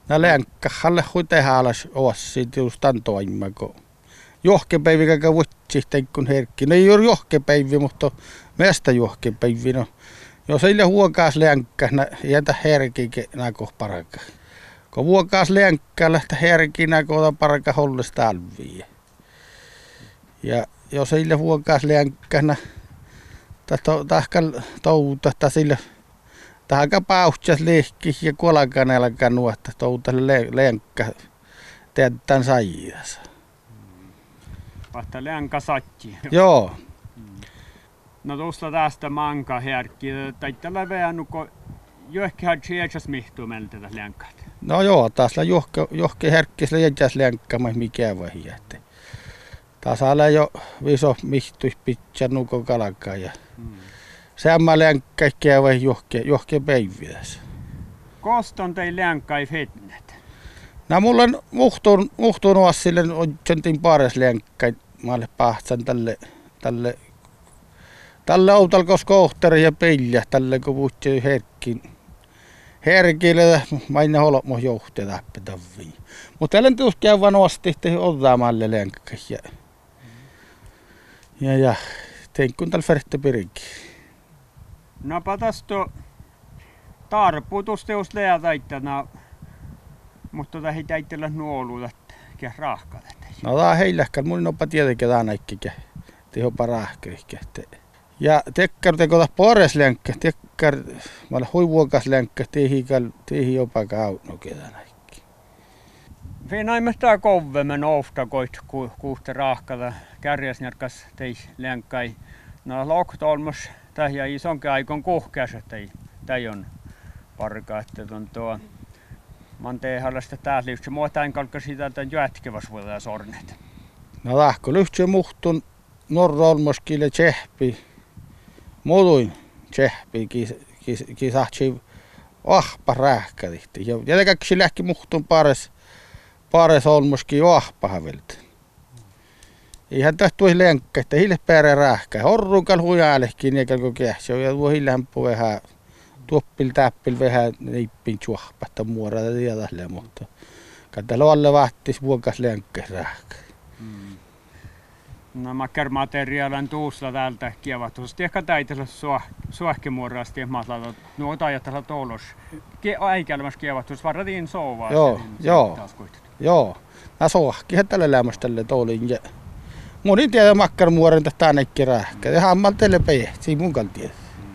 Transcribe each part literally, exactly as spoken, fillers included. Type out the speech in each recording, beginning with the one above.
Nä länkkähalle huitehän alas oassi just antoimma, kun johkepäivi käkä vuotsihteen kun herkki. No ei ole johkepäivi, mutta mestä johkepäivi. No, jos ei ole huokaas länkkä, nä jätä herkki näkö paraka. Kun vuokaas länkkä lähtä herkki näkö paraka hollesta alviin. Ja jos ei ole huokaas länkkä, nä tahkal touta sille tahka pauhtsas lehki ja kuolakanelka nuotta touta länkkä teetään saijassa. Vasta länkä satsi. Joo. No tuosta tästä manka herkki. Taittella veännu, kun johkehan sieltäs mihtumelta tätä länkät. No joo, taas la johke, johke herkkis jätäs länkkämä mikä vahiätte. Taas ala jo viso mihtuis pitkä nuko kalakka ja hmm. Samma länkkä käy johke, johke päiviäs. Koston tei länkkäi fetnet. No mulla on muhtuun, muhtuun oasille on sentin pares länkkäi. Mä olen pahtsan tälle, tälle, tälle outalkos kohteri ja pillä, tälle kun puhutti herkkin. Herkille, mä en ole mo johtia täppä. Mutta älä tuossa käy vaan oasti, että ottaamalle länkkäi. Ja, ja, ja tein kun tällä färtte pirinkin. No patas tuo tarputus teos leätäittänä. Mutta tota ei täittellä nuoluuta ja rahkaat. No tää heilläkään, mun onpa tietenkin tää näikkikä. Tehopa rahkirikkä. Ja tekkar teko pares länkkä, tekkar, mä olen huivuokas länkkä, tehi, tehi jopa kautno ketä näikki. Venäimme tää kovemmin oftakoit, ku, kuusta rahkata, kärjäsnärkas tei länkkäi. No loktolmos, tää ja isonkin aikon kuhkeas, että tei on parka, että on tuo. Mä tein hallasta täällä lyhtsä. Mua tämän kalkka siitä, että jätkevas vuotaa sornet. No tahko lyhtsä muhtun norrolmoskille tsehpi. Muduin tsehpi kisahtsi ahpa räähkädihti. Ja jätekäksi lähki muhtun pares, pares olmoski ahpaha veltä. Ihan tähtuisi lenkkä, että hille pääre räähkä. Horrukal hujalehkin eikä kun kähtsä. Ja tuo hillämpö vähän. Tuoppil täppil vähän niippin tjuahpasta muorata tiedälle, mutta katsella alle vahtis vuokas länkkäs räähkä. Mm. No makkermateriaalin tuusla täältä kievattuisesti ehkä täitellä suohkemuorasti matlata nuota ajatella toulos. Äikelmäs kievattuus varratiin souvaa. Joo, joo, joo. Mä suohkihan tälle lämmöställe toulin ja munin tiedä makkermuoren tästä näikki räähkä. Ja hammal teille pehtii mun kaltiedä.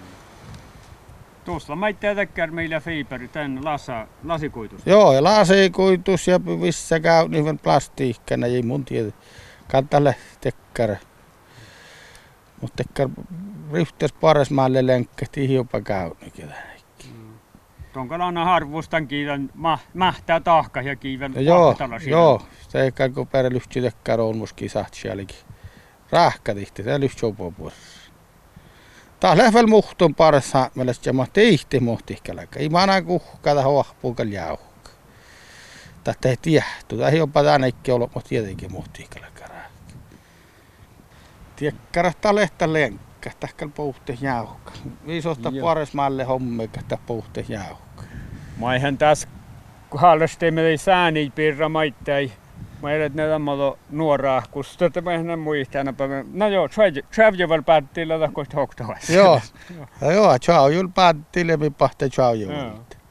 Tuossa mä itse tekkär meillä fiiperi, tän lasa, lasikuitus. Joo, ja lasikuitus ja missä käy niiden plastiikkana, ei mun tiedä. Kantalle tekkär. Mutta tekkär ryhtäs paras maalle lenkkähti jopa käy. Mm. Tonkalaana harvustan kiivän ma, mähtää tahka ja kiivän no joo, joo, se ei käy kun perä lyhtsy tekkär on muskin sahtsjälki. Rahkatihti, tää lyhtsy on puolessa. Taas lähväl muhtun parissa, mielestä mä teihti muhtihkäläkä. Ei mä aina kuhkata hoahpuukal jauhka. Tästä ei tiehtu. Tämä ei jopa tännekin ollut, mutta tietenkin muhtihkäläkä rääkkä. Tiekkärähtää lehtä lenkkä, tähkäl puhti jauhka. Viisosta parismaalle hommika, että puhti jauhka. Mä eihän tässä kohdallisesti ei sääniä piirra maittai. Mä edät näitä malo nuoraa, kun sitä mä en muista aina päivänä. No joo, tsävjäväl päättiin lähteä kohta hoktavassa. Joo, joo, tsävjäväl päättiin läpi pahte tsävjäväl.